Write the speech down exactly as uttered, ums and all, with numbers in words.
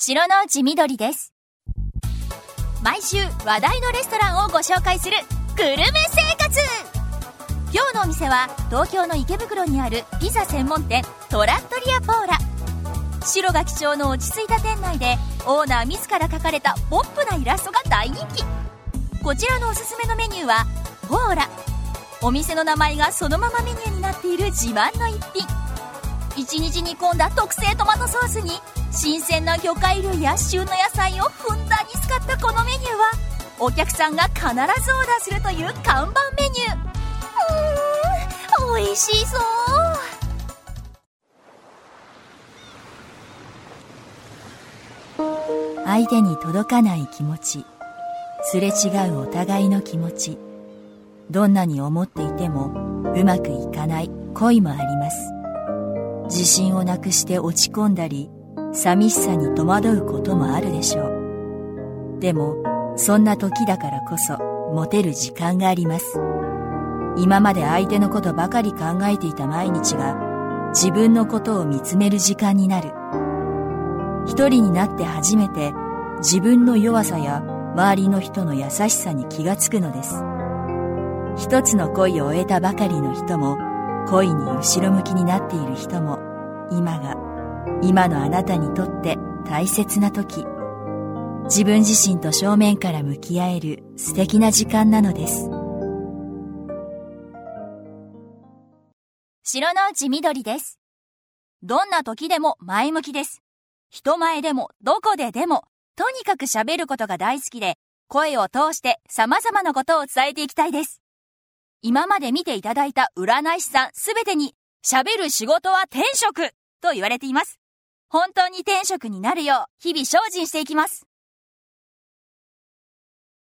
城之内みどりです。毎週話題のレストランをご紹介するグルメ生活。今日のお店は東京の池袋にあるピザ専門店トラットリアポーラ。白が基調の落ち着いた店内でオーナー自ら描かれたポップなイラストが大人気。こちらのおすすめのメニューはポーラ。お店の名前がそのままメニューになっている自慢の一品。一日煮込んだ特製トマトソースに新鮮な魚介類や旬の野菜をふんだんに使ったこのメニューはお客さんが必ずオーダーするという看板メニュー。うーん、美味しそう。 相手に届かない気持ち、すれ違うお互いの気持ち、どんなに思っていてもうまくいかない恋もあります。自信をなくして落ち込んだり、寂しさに戸惑うこともあるでしょう。でもそんな時だからこそ持てる時間があります。今まで相手のことばかり考えていた毎日が自分のことを見つめる時間になる。一人になって初めて自分の弱さや周りの人の優しさに気がつくのです。一つの恋を終えたばかりの人も、恋に後ろ向きになっている人も、今が今のあなたにとって大切な時、自分自身と正面から向き合える素敵な時間なのです。 城之内みどりです。どんな時でも前向きです。人前でもどこででもとにかく喋ることが大好きで、声を通して様々なことを伝えていきたいです。今まで見ていただいた占い師さんすべてに喋る仕事は天職と言われています。本当に天職になるよう日々精進していきます。